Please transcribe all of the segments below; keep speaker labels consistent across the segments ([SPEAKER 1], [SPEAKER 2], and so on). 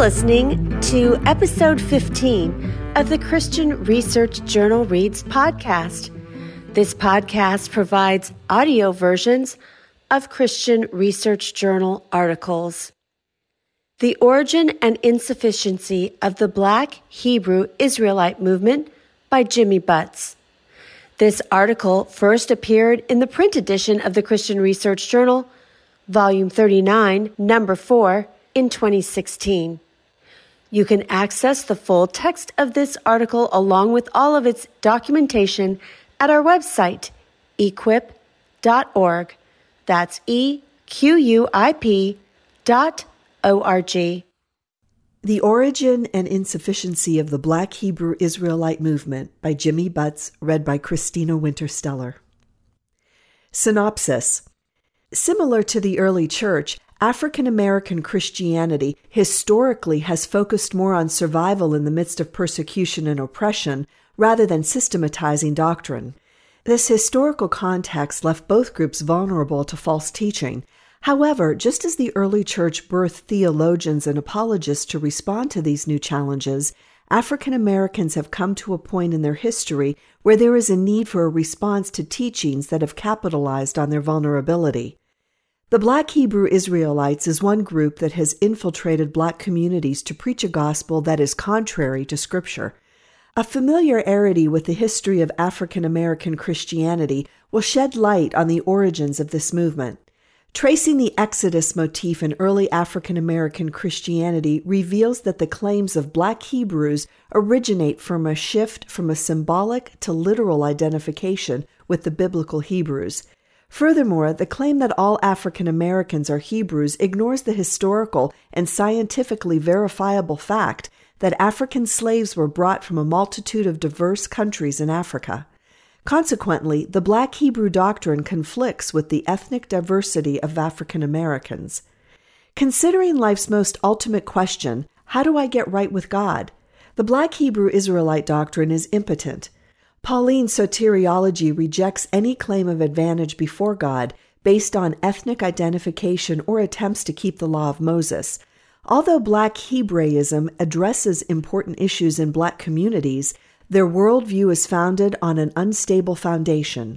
[SPEAKER 1] listening to episode 15 of the Christian Research Journal Reads podcast. This podcast provides audio versions of Christian Research Journal articles. The Origin and Insufficiency of the Black Hebrew Israelite Movement by Jimmy Butts. This article first appeared in the print edition of the Christian Research Journal, Volume 39, Number 4, in 2016. You can access the full text of this article along with all of its documentation at our website, equip.org. That's EQUIP.org.
[SPEAKER 2] The Origin and Insufficiency of the Black Hebrew Israelite Movement by Jimmy Butts, read by Christina Wintersteller. Synopsis. Similar to the early church, African American Christianity historically has focused more on survival in the midst of persecution and oppression rather than systematizing doctrine. This historical context left both groups vulnerable to false teaching. However, just as the early church birthed theologians and apologists to respond to these new challenges, African Americans have come to a point in their history where there is a need for a response to teachings that have capitalized on their vulnerability. The Black Hebrew Israelites is one group that has infiltrated Black communities to preach a gospel that is contrary to Scripture. A familiarity with the history of African American Christianity will shed light on the origins of this movement. Tracing the Exodus motif in early African American Christianity reveals that the claims of Black Hebrews originate from a shift from a symbolic to literal identification with the biblical Hebrews. Furthermore, the claim that all African Americans are Hebrews ignores the historical and scientifically verifiable fact that African slaves were brought from a multitude of diverse countries in Africa. Consequently, the Black Hebrew doctrine conflicts with the ethnic diversity of African Americans. Considering life's most ultimate question, how do I get right with God? The Black Hebrew Israelite doctrine is impotent. Pauline soteriology rejects any claim of advantage before God based on ethnic identification or attempts to keep the law of Moses. Although Black Hebraism addresses important issues in Black communities, their worldview is founded on an unstable foundation.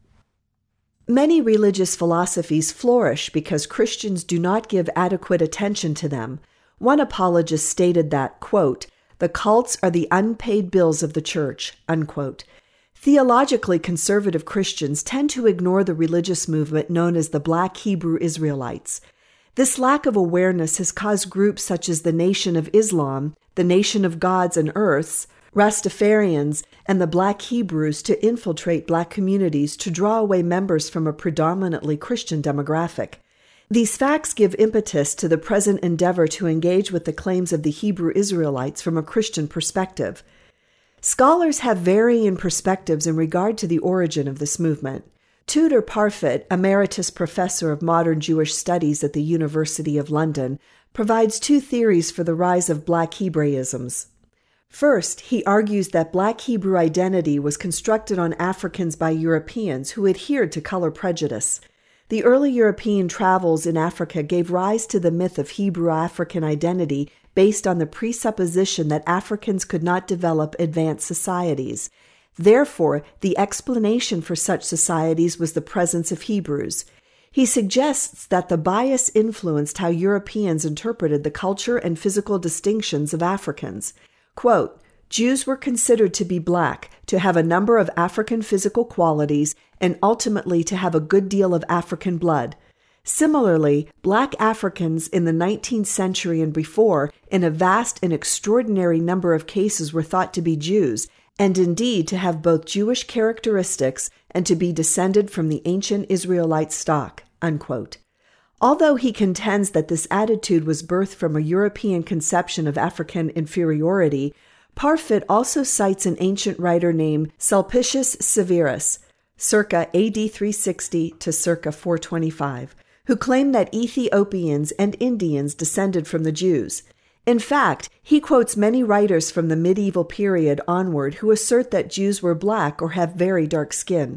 [SPEAKER 2] Many religious philosophies flourish because Christians do not give adequate attention to them. One apologist stated that, quote, "The cults are the unpaid bills of the church," unquote. Theologically conservative Christians tend to ignore the religious movement known as the Black Hebrew Israelites. This lack of awareness has caused groups such as the Nation of Islam, the Nation of Gods and Earths, Rastafarians, and the Black Hebrews to infiltrate Black communities to draw away members from a predominantly Christian demographic. These facts give impetus to the present endeavor to engage with the claims of the Hebrew Israelites from a Christian perspective. Scholars have varying perspectives in regard to the origin of this movement. Tudor Parfitt, Emeritus Professor of Modern Jewish Studies at the University of London, provides two theories for the rise of Black Hebraisms. First, he argues that Black Hebrew identity was constructed on Africans by Europeans who adhered to color prejudice. The early European travels in Africa gave rise to the myth of Hebrew-African identity based on the presupposition that Africans could not develop advanced societies. Therefore, the explanation for such societies was the presence of Hebrews. He suggests that the bias influenced how Europeans interpreted the culture and physical distinctions of Africans. Quote, "Jews were considered to be Black, to have a number of African physical qualities, and ultimately to have a good deal of African blood. Similarly, Black Africans in the 19th century and before, in a vast and extraordinary number of cases, were thought to be Jews, and indeed to have both Jewish characteristics and to be descended from the ancient Israelite stock," unquote. Although he contends that this attitude was birthed from a European conception of African inferiority, Parfitt also cites an ancient writer named Sulpicius Severus, circa AD 360 to circa 425, who claimed that Ethiopians and Indians descended from the Jews. In fact, he quotes many writers from the medieval period onward who assert that Jews were black or have very dark skin.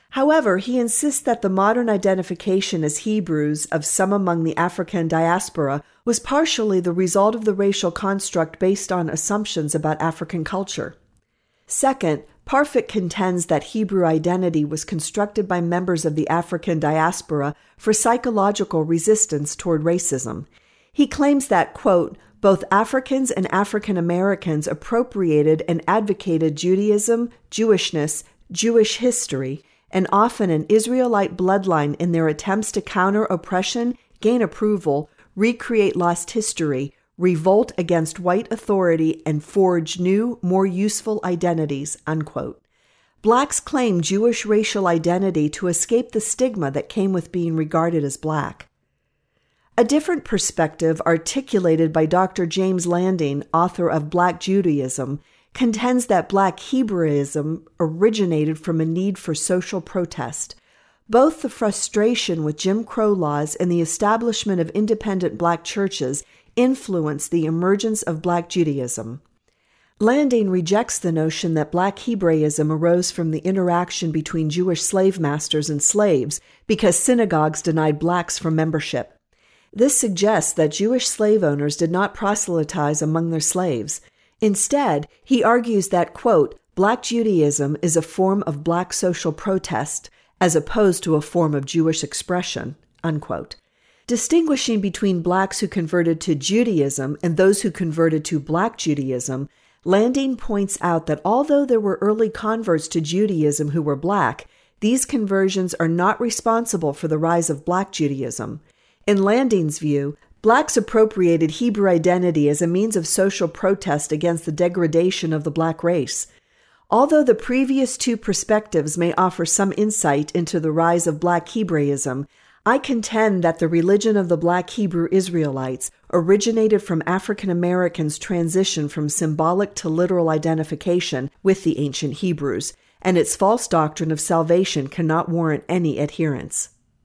[SPEAKER 2] However, he insists that the modern identification as Hebrews of some among the African diaspora was partially the result of the racial construct based on assumptions about African culture. Second, Parfit contends that Hebrew identity was constructed by members of the African diaspora for psychological resistance toward racism. He claims that, quote, both Africans and African Americans appropriated and advocated Judaism, Jewishness, Jewish history, and often an Israelite bloodline in their attempts to counter oppression, gain approval, recreate lost history, revolt against white authority, and forge new, more useful identities, unquote. Blacks claim Jewish racial identity to escape the stigma that came with being regarded as black. A different perspective, articulated by Dr. James Landing, author of Black Judaism, contends that Black Hebraism originated from a need for social protest. Both the frustration with Jim Crow laws and the establishment of independent Black churches influenced the emergence of Black Judaism. Landing rejects the notion that Black Hebraism arose from the interaction between Jewish slave masters and slaves because synagogues denied blacks from membership. This suggests that Jewish slave owners did not proselytize among their slaves. Instead, he argues that, quote, Black Judaism is a form of Black social protest as opposed to a form of Jewish expression, unquote. Distinguishing between blacks who converted to Judaism and those who converted to Black Judaism, Landing points out that although there were early converts to Judaism who were black, these conversions are not responsible for the rise of Black Judaism. In Landing's view, blacks appropriated Hebrew identity as a means of social protest against the degradation of the black race. Although the previous two perspectives may offer some insight into the rise of Black Hebraism, I contend that the religion of the Black Hebrew Israelites originated from African Americans' transition from symbolic to literal identification with the ancient Hebrews, and its false doctrine of salvation cannot warrant any adherence.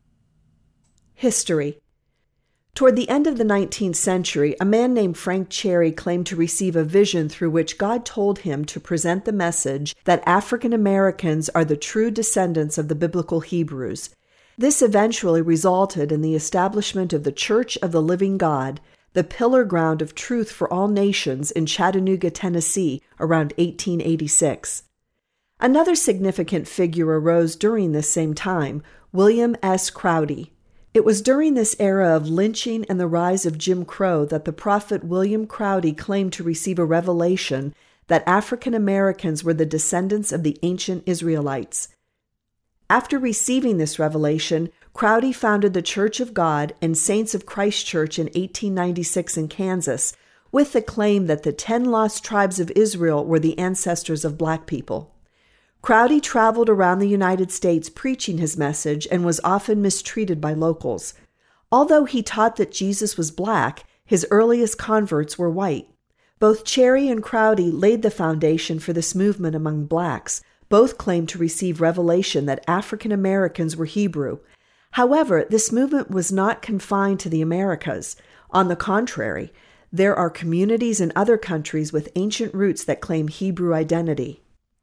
[SPEAKER 2] History. Toward the end of the 19th century, a man named Frank Cherry claimed to receive a vision through which God told him to present the message that African Americans are the true descendants of the biblical Hebrews. This eventually resulted in the establishment of the Church of the Living God, the pillar ground of truth for all nations in Chattanooga, Tennessee, around 1886. Another significant figure arose during this same time, William S. Crowdy. It was during this era of lynching and the rise of Jim Crow that the prophet William Crowdy claimed to receive a revelation that African Americans were the descendants of the ancient Israelites. After receiving this revelation, Crowdy founded the Church of God and Saints of Christ Church in 1896 in Kansas, with the claim that the 10 lost tribes of Israel were the ancestors of black people. Crowdy traveled around the United States preaching his message and was often mistreated by locals. Although he taught that Jesus was black, his earliest converts were white. Both Cherry and Crowdy laid the foundation for this movement among blacks. Both claimed to receive revelation that African Americans were Hebrew. However, this movement was not confined to the Americas. On the contrary, there are communities in other countries with ancient roots that claim Hebrew identity.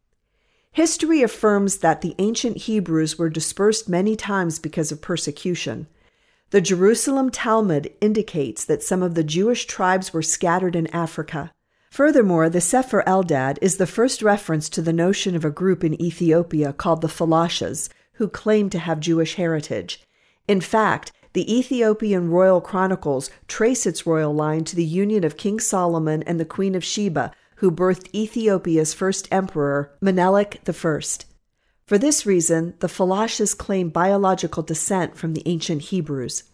[SPEAKER 2] History affirms that the ancient Hebrews were dispersed many times because of persecution. The Jerusalem Talmud indicates that some of the Jewish tribes were scattered in Africa. Furthermore, the Sefer Eldad is the first reference to the notion of a group in Ethiopia called the Falashas, who claim to have Jewish heritage. In fact, the Ethiopian Royal Chronicles trace its royal line to the union of King Solomon and the Queen of Sheba, who birthed Ethiopia's first emperor, Menelik I. For this reason, the Falashas claim biological descent from the ancient Hebrews.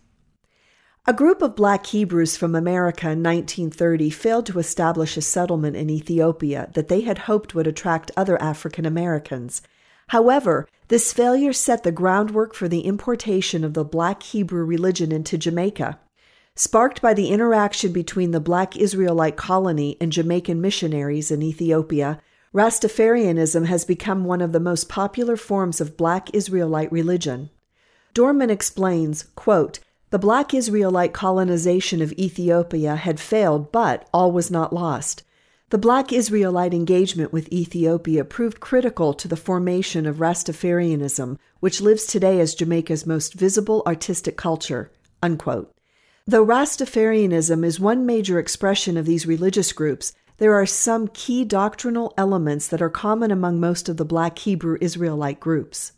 [SPEAKER 2] A group of black Hebrews from America in 1930 failed to establish a settlement in Ethiopia that they had hoped would attract other African Americans. However, this failure set the groundwork for the importation of the black Hebrew religion into Jamaica. Sparked by the interaction between the black Israelite colony and Jamaican missionaries in Ethiopia, Rastafarianism has become one of the most popular forms of black Israelite religion. Dorman explains, quote, "The black Israelite colonization of Ethiopia had failed, but all was not lost. The Black Israelite engagement with Ethiopia proved critical to the formation of Rastafarianism, which lives today as Jamaica's most visible artistic culture." Unquote. Though Rastafarianism is one major expression of these religious groups, there are some key doctrinal elements that are common among most of the Black Hebrew Israelite groups.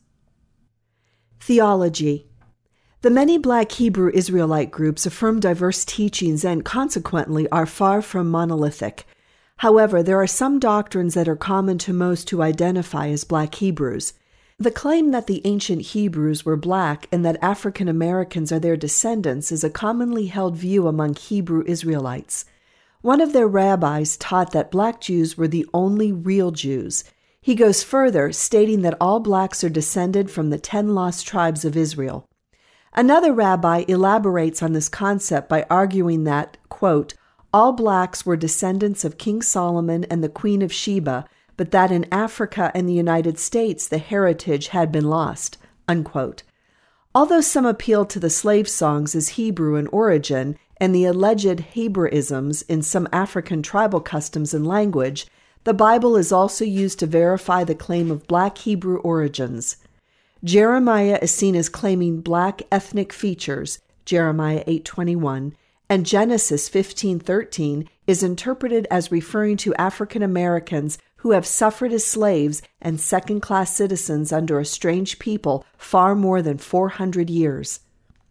[SPEAKER 2] Theology. The many Black Hebrew Israelite groups affirm diverse teachings and, consequently, are far from monolithic. However, there are some doctrines that are common to most who identify as Black Hebrews. The claim that the ancient Hebrews were Black and that African Americans are their descendants is a commonly held view among Hebrew Israelites. One of their rabbis taught that Black Jews were the only real Jews. He goes further, stating that all Blacks are descended from the 10 lost tribes of Israel. Another rabbi elaborates on this concept by arguing that, quote, all Blacks were descendants of King Solomon and the Queen of Sheba, but that in Africa and the United States the heritage had been lost, unquote. Although some appeal to the slave songs as Hebrew in origin and the alleged Hebraisms in some African tribal customs and language, the Bible is also used to verify the claim of Black Hebrew origins. Jeremiah is seen as claiming Black ethnic features, Jeremiah 8:21, and Genesis 15:13 is interpreted as referring to African Americans who have suffered as slaves and second-class citizens under a strange people far more than 400 years.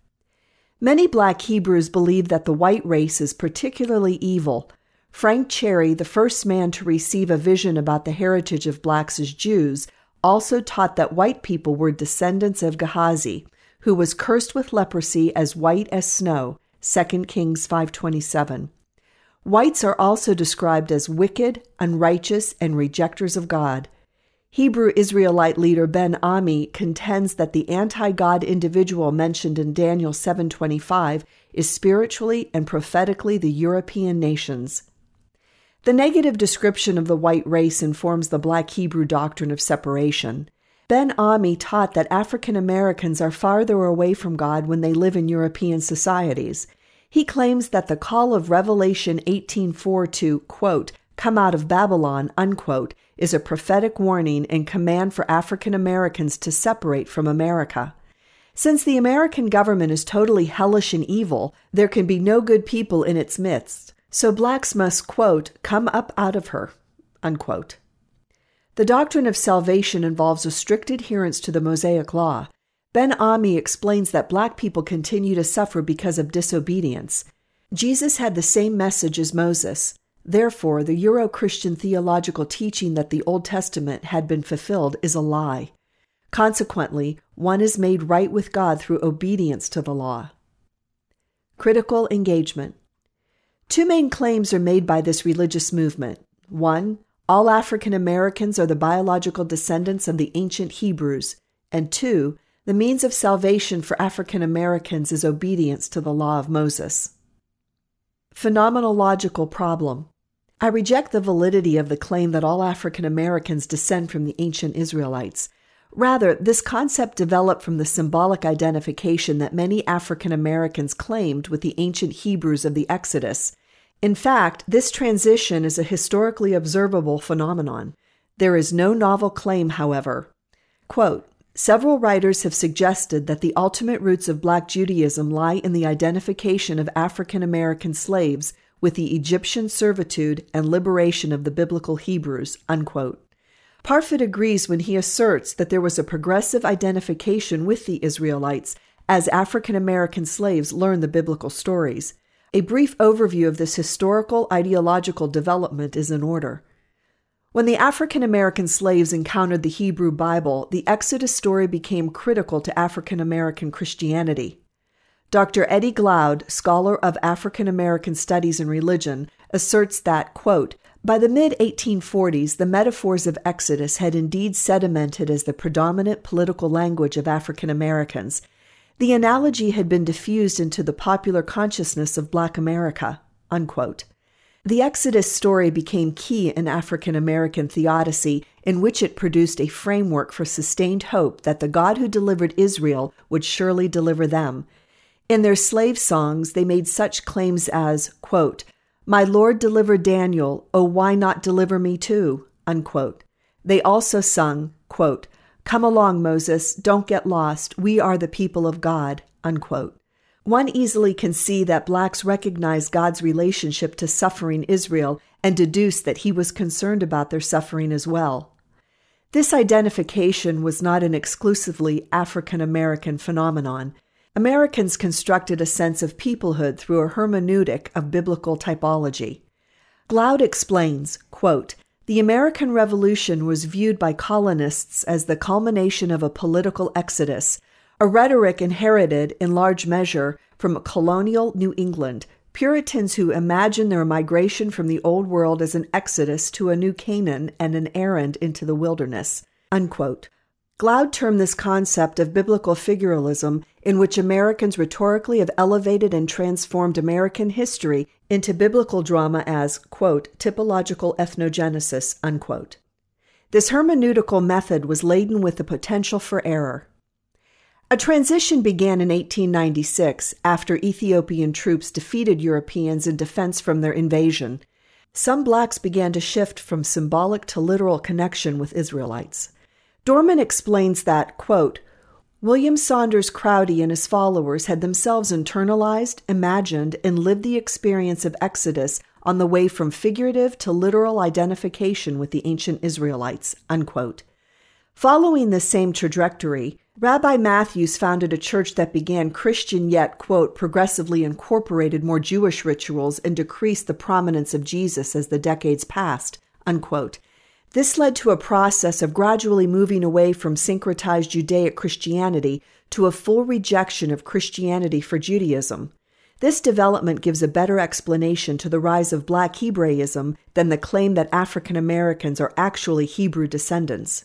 [SPEAKER 2] Many Black Hebrews believe that the white race is particularly evil. Frank Cherry, the first man to receive a vision about the heritage of Blacks as Jews, also taught that white people were descendants of Gehazi, who was cursed with leprosy as white as snow, 2 Kings 5:27. Whites are also described as wicked, unrighteous, and rejectors of God. Hebrew Israelite leader Ben Ami contends that the anti-God individual mentioned in Daniel 7:25 is spiritually and prophetically the European nations. The negative description of the white race informs the Black Hebrew doctrine of separation. Ben Ami taught that African Americans are farther away from God when they live in European societies. He claims that the call of Revelation 18:4 to, quote, come out of Babylon, unquote, is a prophetic warning and command for African Americans to separate from America. Since the American government is totally hellish and evil, there can be no good people in its midst. So Blacks must, quote, come up out of her, unquote. The doctrine of salvation involves a strict adherence to the Mosaic Law. Ben Ami explains that Black people continue to suffer because of disobedience. Jesus had the same message as Moses. Therefore, the Euro-Christian theological teaching that the Old Testament had been fulfilled is a lie. Consequently, one is made right with God through obedience to the law. Critical engagement. Two main claims are made by this religious movement. One, all African Americans are the biological descendants of the ancient Hebrews. And two, the means of salvation for African Americans is obedience to the law of Moses. Phenomenological problem. I reject the validity of the claim that all African Americans descend from the ancient Israelites. Rather, this concept developed from the symbolic identification that many African Americans claimed with the ancient Hebrews of the Exodus. In fact, this transition is a historically observable phenomenon. There is no novel claim, however. Quote, several writers have suggested that the ultimate roots of Black Judaism lie in the identification of African American slaves with the Egyptian servitude and liberation of the biblical Hebrews, unquote. Parfit agrees when he asserts that there was a progressive identification with the Israelites as African American slaves learned the biblical stories. A brief overview of this historical ideological development is in order. When the African American slaves encountered the Hebrew Bible, the Exodus story became critical to African American Christianity. Dr. Eddie Glaude, scholar of African American studies and religion, asserts that, quote, by the mid-1840s, the metaphors of Exodus had indeed sedimented as the predominant political language of African Americans. The analogy had been diffused into the popular consciousness of Black America, unquote. The Exodus story became key in African American theodicy, in which it produced a framework for sustained hope that the God who delivered Israel would surely deliver them. In their slave songs, they made such claims as, quote, "My Lord delivered Daniel, oh why not deliver me too?" unquote. They also sung, quote, "Come along, Moses, don't get lost, we are the people of God," unquote. One easily can see that blacks recognized God's relationship to suffering Israel and deduced that he was concerned about their suffering as well. This identification was not an exclusively African American phenomenon. Americans constructed a sense of peoplehood through a hermeneutic of biblical typology. Glaude explains, quote, "The American Revolution was viewed by colonists as the culmination of a political exodus, a rhetoric inherited in large measure from colonial New England, Puritans who imagined their migration from the Old World as an exodus to a new Canaan and an errand into the wilderness," unquote. Glaude termed this concept of biblical figuralism, in which Americans rhetorically have elevated and transformed American history into biblical drama, as, quote, "typological ethnogenesis," unquote. This hermeneutical method was laden with the potential for error. A transition began in 1896 after Ethiopian troops defeated Europeans in defense from their invasion. Some blacks began to shift from symbolic to literal connection with Israelites. Dorman explains that, quote, "William Saunders Crowdy and his followers had themselves internalized, imagined, and lived the experience of Exodus on the way from figurative to literal identification with the ancient Israelites," unquote. Following this same trajectory, Rabbi Matthews founded a church that began Christian yet, quote, "progressively incorporated more Jewish rituals and decreased the prominence of Jesus as the decades passed," unquote. This led to a process of gradually moving away from syncretized Judaic Christianity to a full rejection of Christianity for Judaism. This development gives a better explanation to the rise of Black Hebraism than the claim that African Americans are actually Hebrew descendants.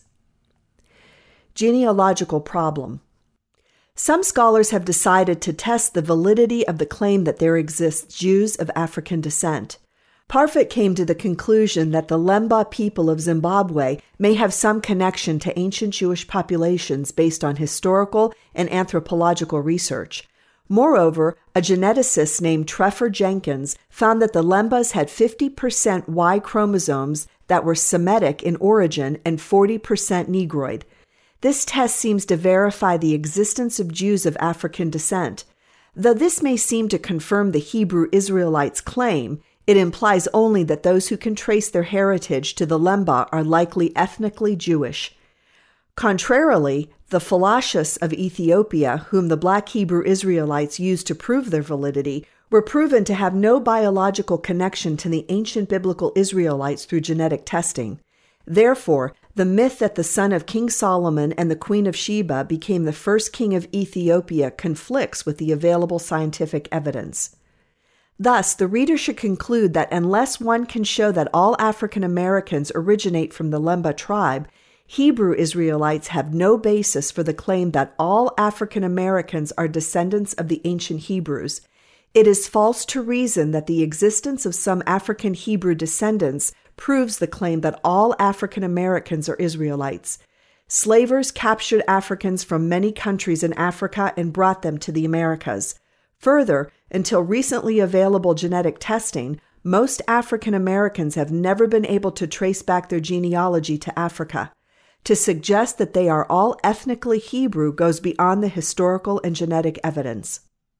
[SPEAKER 2] Genealogical problem. Some scholars have decided to test the validity of the claim that there exist Jews of African descent. Parfit came to the conclusion that the Lemba people of Zimbabwe may have some connection to ancient Jewish populations based on historical and anthropological research. Moreover, a geneticist named Treffer Jenkins found that the Lembas had 50% Y chromosomes that were Semitic in origin and 40% Negroid. This test seems to verify the existence of Jews of African descent. Though this may seem to confirm the Hebrew Israelites' claim, it implies only that those who can trace their heritage to the Lemba are likely ethnically Jewish. Contrarily, the Phalashas of Ethiopia, whom the Black Hebrew Israelites used to prove their validity, were proven to have no biological connection to the ancient biblical Israelites through genetic testing. Therefore, the myth that the son of King Solomon and the Queen of Sheba became the first king of Ethiopia conflicts with the available scientific evidence. Thus, the reader should conclude that unless one can show that all African Americans originate from the Lemba tribe, Hebrew Israelites have no basis for the claim that all African Americans are descendants of the ancient Hebrews. It is false to reason that the existence of some African Hebrew descendants proves the claim that all African Americans are Israelites. Slavers captured Africans from many countries in Africa and brought them to the Americas. Further, until recently available genetic testing, most African Americans have never been able to trace back their genealogy to Africa. To suggest that they are all ethnically Hebrew goes beyond the historical and genetic evidence.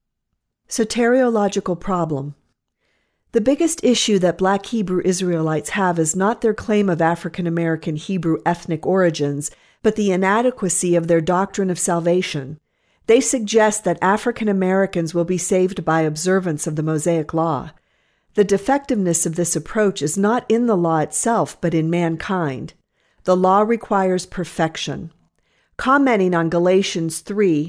[SPEAKER 2] Soteriological problem. The biggest issue that Black Hebrew Israelites have is not their claim of African American Hebrew ethnic origins, but the inadequacy of their doctrine of salvation. They suggest that African Americans will be saved by observance of the Mosaic Law. The defectiveness of this approach is not in the law itself, but in mankind. The law requires perfection. Commenting on Galatians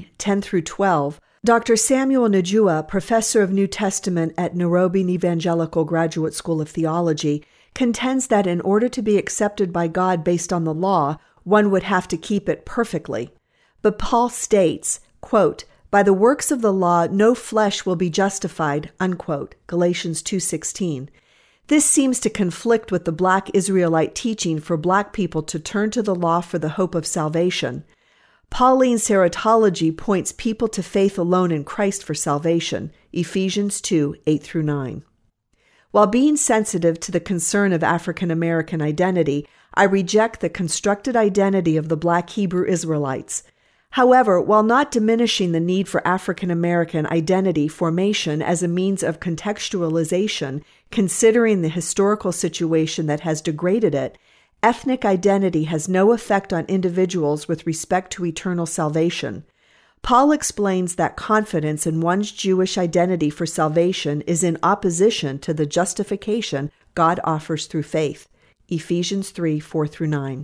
[SPEAKER 2] 3:10-12, Dr. Samuel Njua, professor of New Testament at Nairobi Evangelical Graduate School of Theology, contends that in order to be accepted by God based on the law, one would have to keep it perfectly. But Paul states, quote, "By the works of the law, no flesh will be justified," unquote, Galatians 2:16. This seems to conflict with the Black Israelite teaching for Black people to turn to the law for the hope of salvation. Pauline Serotology points people to faith alone in Christ for salvation, Ephesians 2:8-9. While being sensitive to the concern of African American identity, I reject the constructed identity of the Black Hebrew Israelites. However, while not diminishing the need for African American identity formation as a means of contextualization, considering the historical situation that has degraded it, ethnic identity has no effect on individuals with respect to eternal salvation. Paul explains that confidence in one's Jewish identity for salvation is in opposition to the justification God offers through faith. Ephesians 3:4-9.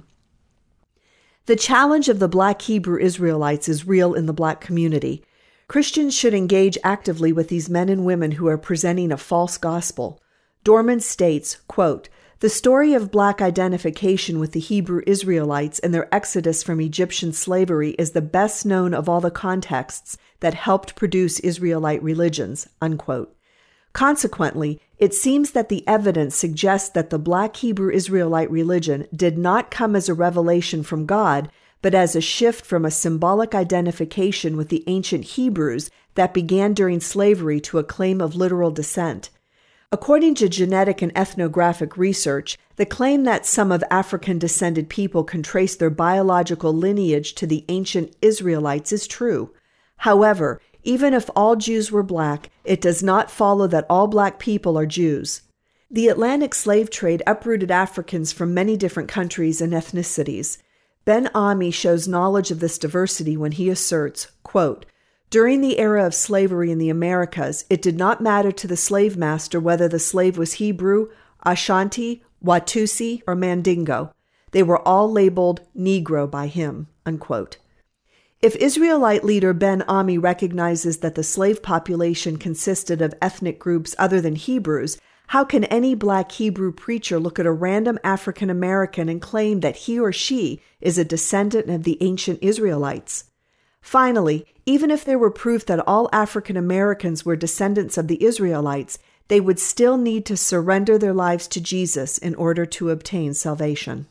[SPEAKER 2] The challenge of the Black Hebrew Israelites is real in the Black community. Christians should engage actively with these men and women who are presenting a false gospel. Dorman states, quote, "The story of Black identification with the Hebrew Israelites and their exodus from Egyptian slavery is the best known of all the contexts that helped produce Israelite religions," unquote. Consequently, it seems that the evidence suggests that the Black Hebrew Israelite religion did not come as a revelation from God, but as a shift from a symbolic identification with the ancient Hebrews that began during slavery to a claim of literal descent. According to genetic and ethnographic research, the claim that some of African-descended people can trace their biological lineage to the ancient Israelites is true. However, even if all Jews were Black, it does not follow that all Black people are Jews. The Atlantic slave trade uprooted Africans from many different countries and ethnicities. Ben Ami shows knowledge of this diversity when he asserts, quote, "During the era of slavery in the Americas, it did not matter to the slave master whether the slave was Hebrew, Ashanti, Watusi, or Mandingo. They were all labeled Negro by him," unquote. If Israelite leader Ben Ami recognizes that the slave population consisted of ethnic groups other than Hebrews, how can any Black Hebrew preacher look at a random African American and claim that he or she is a descendant of the ancient Israelites? Finally, even if there were proof that all African Americans were descendants of the Israelites, they would still need to surrender their lives to Jesus in order to obtain salvation.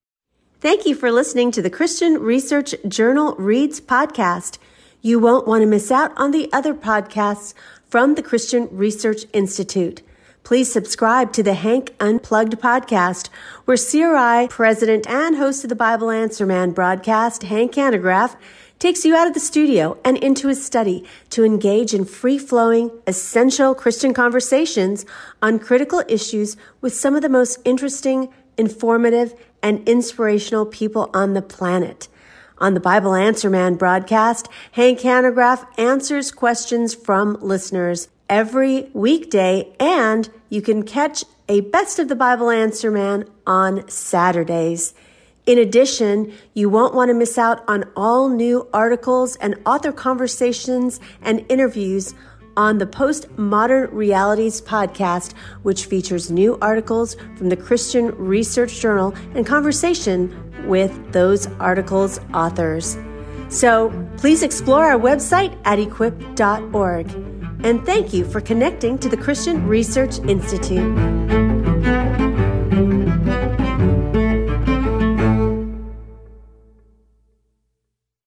[SPEAKER 1] Thank you for listening to the Christian Research Journal Reads podcast. You won't want to miss out on the other podcasts from the Christian Research Institute. Please subscribe to the Hank Unplugged podcast, where CRI president and host of the Bible Answer Man broadcast, Hank Hanegraaff, takes you out of the studio and into his study to engage in free-flowing, essential Christian conversations on critical issues with some of the most interesting, informative, and inspirational people on the planet. On the Bible Answer Man broadcast, Hank Hanegraaff answers questions from listeners every weekday, and you can catch a Best of the Bible Answer Man on Saturdays. In addition, you won't want to miss out on all new articles and author conversations and interviews on the Postmodern Realities podcast, which features new articles from the Christian Research Journal and conversation with those articles' authors. So please explore our website at equip.org. And thank you for connecting to the Christian Research Institute.